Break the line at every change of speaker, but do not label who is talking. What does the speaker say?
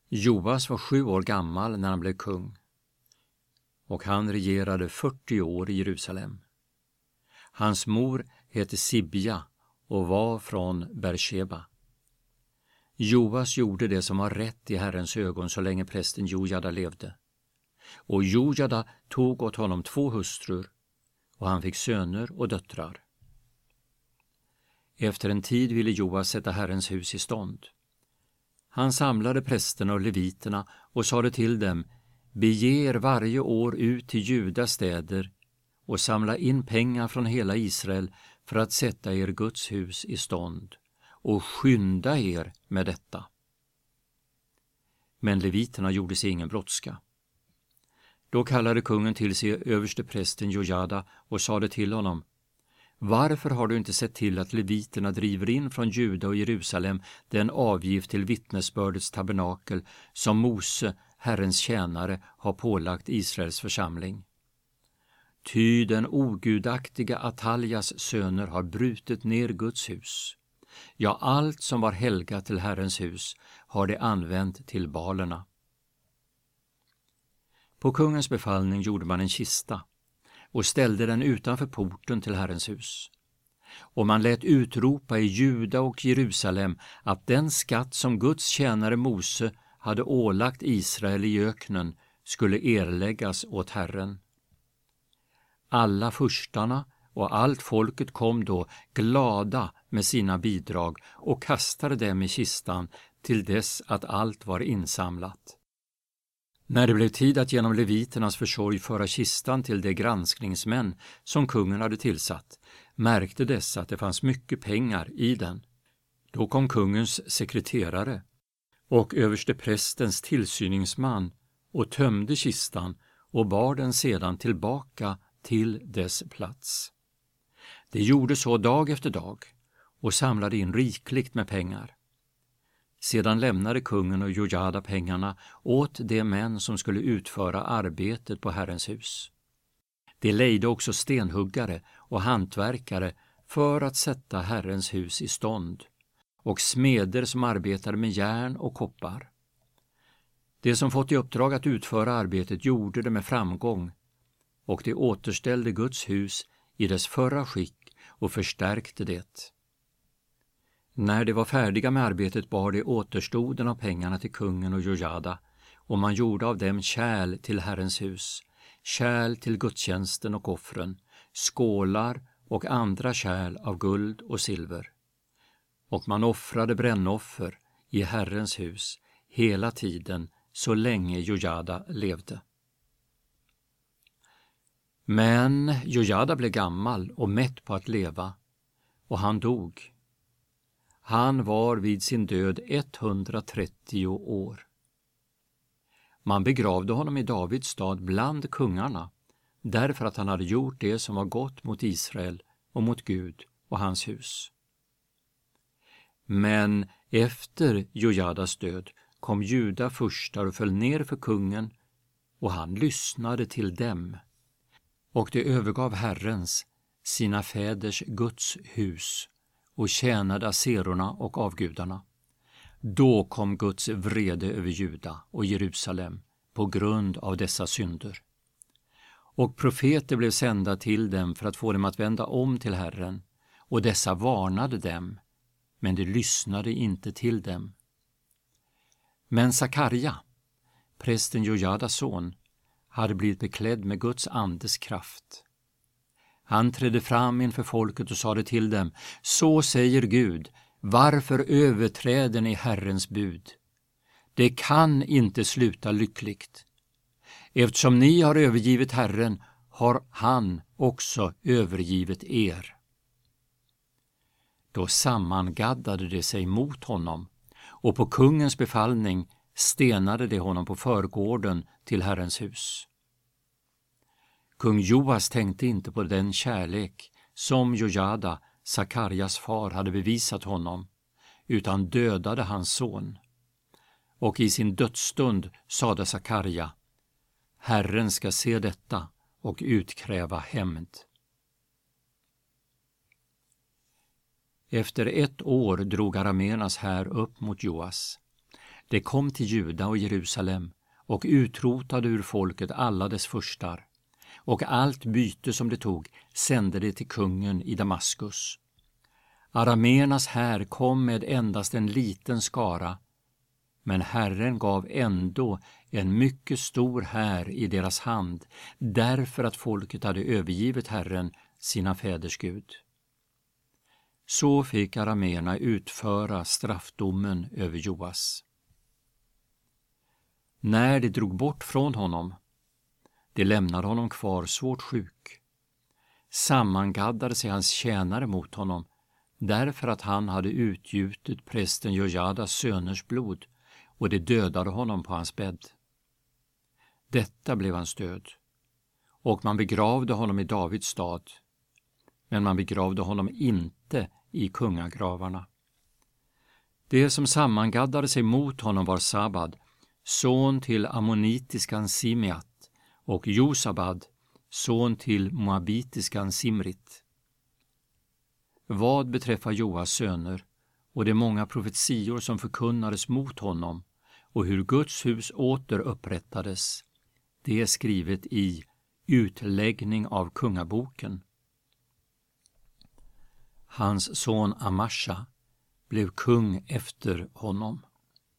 Joas var 7 år gammal när han blev kung, och han regerade 40 år i Jerusalem. Hans mor hette Sibja och var från Bersheba. Joas gjorde det som var rätt i Herrens ögon så länge prästen Jojada levde. Och Jojada tog åt honom 2 hustrur, och han fick söner och döttrar. Efter en tid ville Joas sätta Herrens hus i stånd. Han samlade prästerna och leviterna och sade till dem: bege er varje år ut till Judas städer och samla in pengar från hela Israel för att sätta er Guds hus i stånd, och skynda er med detta. Men leviterna gjorde sig ingen brådska. Då kallade kungen till sig översteprästen Jojada och sade till honom: varför har du inte sett till att leviterna driver in från Juda och Jerusalem den avgift till vittnesbördets tabernakel som Mose, Herrens tjänare, har pålagt Israels församling? Ty den ogudaktiga Ataljas söner har brutit ner Guds hus. Ja, allt som var helgat till Herrens hus har de använt till balerna. På kungens befallning gjorde man en kista och ställde den utanför porten till Herrens hus. Och man lät utropa i Juda och Jerusalem att den skatt som Guds tjänare Mose hade ålagt Israel i öknen skulle erläggas åt Herren. Alla furstarna och allt folket kom då glada med sina bidrag och kastade dem i kistan till dess att allt var insamlat. När det blev tid att genom leviternas försorg föra kistan till de granskningsmän som kungen hade tillsatt, märkte dessa att det fanns mycket pengar i den. Då kom kungens sekreterare och översteprästens tillsyningsman och tömde kistan och bar den sedan tillbaka till dess plats. De gjorde så dag efter dag och samlade in rikligt med pengar. Sedan lämnade kungen och Jojada pengarna åt de män som skulle utföra arbetet på Herrens hus. De lejde också stenhuggare och hantverkare för att sätta Herrens hus i stånd, och smeder som arbetade med järn och koppar. De som fått i uppdrag att utföra arbetet gjorde det med framgång, och de återställde Guds hus i dess förra skick och förstärkte det. När de var färdiga med arbetet bar de återstoden av pengarna till kungen och Jojada, och man gjorde av dem kärl till Herrens hus, kärl till gudstjänsten och offren, skålar och andra kärl av guld och silver. Och man offrade brännoffer i Herrens hus hela tiden så länge Jojada levde. Men Jojada blev gammal och mätt på att leva, och han dog. Han var vid sin död 130 år. Man begravde honom i Davids stad bland kungarna, därför att han hade gjort det som var gott mot Israel och mot Gud och hans hus. Men efter Jojadas död kom Juda furstar och föll ner för kungen, och han lyssnade till dem. Och de övergav Herrens, sina fäders Guds hus, och tjänade aserorna och avgudarna. Då kom Guds vrede över Juda och Jerusalem på grund av dessa synder. Och profeter blev sända till dem för att få dem att vända om till Herren, och dessa varnade dem, men de lyssnade inte till dem. Men Sakarja, prästen Jojadas son, hade blivit beklädd med Guds andes kraft. Han trädde fram inför folket och sade till dem: så säger Gud, varför överträder ni Herrens bud? Det kan inte sluta lyckligt. Eftersom ni har övergivit Herren har han också övergivit er. Då sammangaddade de sig mot honom, och på kungens befallning stenade de honom på förgården till Herrens hus. Kung Joas tänkte inte på den kärlek som Jojada, Sakarjas far, hade bevisat honom, utan dödade hans son. Och i sin dödsstund sade Sakarja: Herren ska se detta och utkräva hämnd. Efter 1 år drog arameernas här upp mot Joas. Det kom till Juda och Jerusalem och utrotade ur folket alla dess furstar, och allt byte som det tog sände det till kungen i Damaskus. Arameernas här kom med endast en liten skara, men Herren gav ändå en mycket stor här i deras hand, därför att folket hade övergivit Herren, sina fäders Gud. Så fick arameerna utföra straffdomen över Joas. När de drog bort från honom, de lämnade honom kvar svårt sjuk, sammangaddade sig hans tjänare mot honom, därför att han hade utgjutit prästen Jojadas söners blod, och de dödade honom på hans bädd. Detta blev hans död, och man begravde honom i Davids stad, men man begravde honom inte i kungagravarna. Det som sammangaddade sig mot honom var Sabad, son till ammonitiskan Simeat, och Josabad, son till moabitiskan Simrit. Vad beträffar Joas söner och de många profetior som förkunnades mot honom och hur Guds hus åter upprättades, det är skrivet i Utläggning av kungaboken. Hans son Amasha blev kung efter honom.